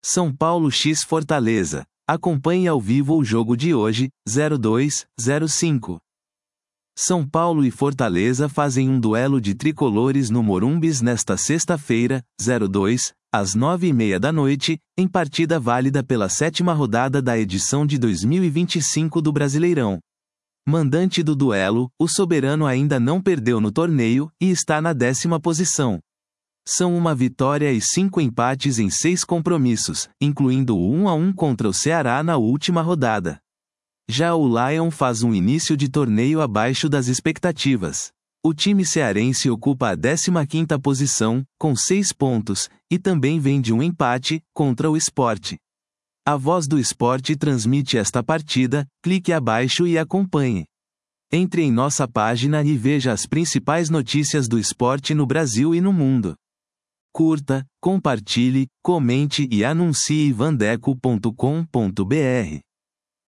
São Paulo x Fortaleza. Acompanhe ao vivo o jogo de hoje, 02:05. São Paulo e Fortaleza fazem um duelo de tricolores no Morumbis nesta sexta-feira, 02, às 9h30 da noite, em partida válida pela 7ª rodada da edição de 2025 do Brasileirão. Mandante do duelo, o soberano ainda não perdeu no torneio, e está na 10ª posição. São uma vitória e 5 empates em 6 compromissos, incluindo o 1-1 contra o Ceará na última rodada. Já o Lion faz um início de torneio abaixo das expectativas. O time cearense ocupa a 15ª posição, com 6 pontos, e também vem de um empate, contra o Sport. A Voz do Sport transmite esta partida, clique abaixo e acompanhe. Entre em nossa página e veja as principais notícias do esporte no Brasil e no mundo. Curta, compartilhe, comente e anuncie vandeco.com.br.